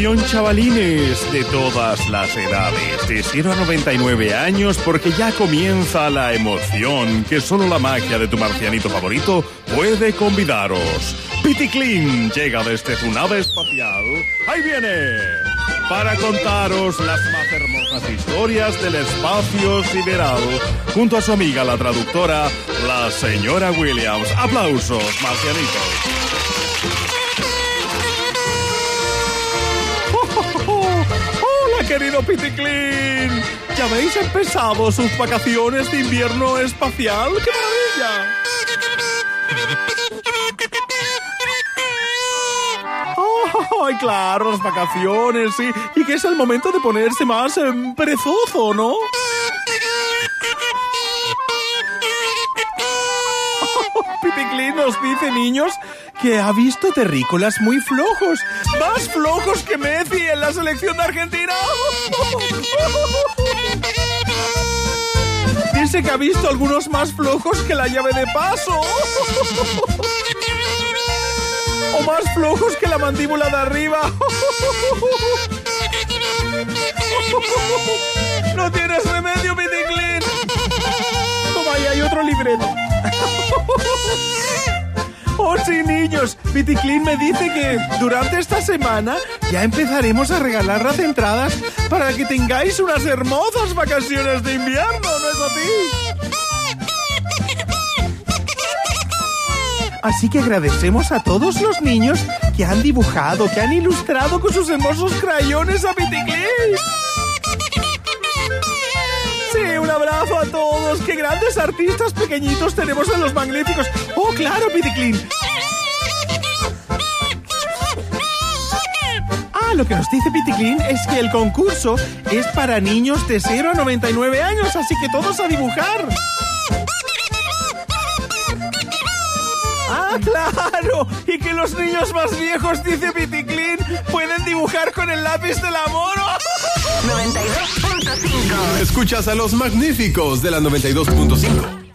Atención chavalines de todas las edades, de 0 a 99 años, porque ya comienza la emoción que solo la magia de tu marcianito favorito puede convidaros. Piticlin llega desde su nave espacial. ¡Ahí viene! Para contaros las más hermosas historias del espacio sideral, junto a su amiga la traductora, la señora Williams. ¡Aplausos, marcianitos! ¡Hola, querido Piticlin! ¿Ya habéis empezado sus vacaciones de invierno espacial? ¡Qué maravilla! ¡Ay, claro, las vacaciones, sí! Y que es el momento de ponerse más perezoso, ¿no? Piticlin nos dice, niños, que ha visto terrícolas muy flojos. ¡Más flojos que Messi en la selección de Argentina! Dice que ha visto algunos más flojos que la llave de paso. O más flojos que la mandíbula de arriba. No tienes remedio, Piticlin. Toma, ahí hay otro libreto. Oh, sí, niños. Piticlin me dice que durante esta semana ya empezaremos a regalar las entradas para que tengáis unas hermosas vacaciones de invierno, ¿no es así? Así que agradecemos a todos los niños que han dibujado, que han ilustrado con sus hermosos crayones a Piticlin. Sí, un abrazo a todos. ¡Qué grandes artistas pequeñitos tenemos en Los Magníficos! ¡Oh, claro, Piticlin! Ah, lo que nos dice Piticlin es que el concurso es para niños de 0 a 99 años, así que todos a dibujar. ¡Ah, claro! Y que los niños más viejos, dice Piticlin, pueden dibujar con el lápiz del amor. 92.5. Escuchas a Los Magníficos de la 92.5.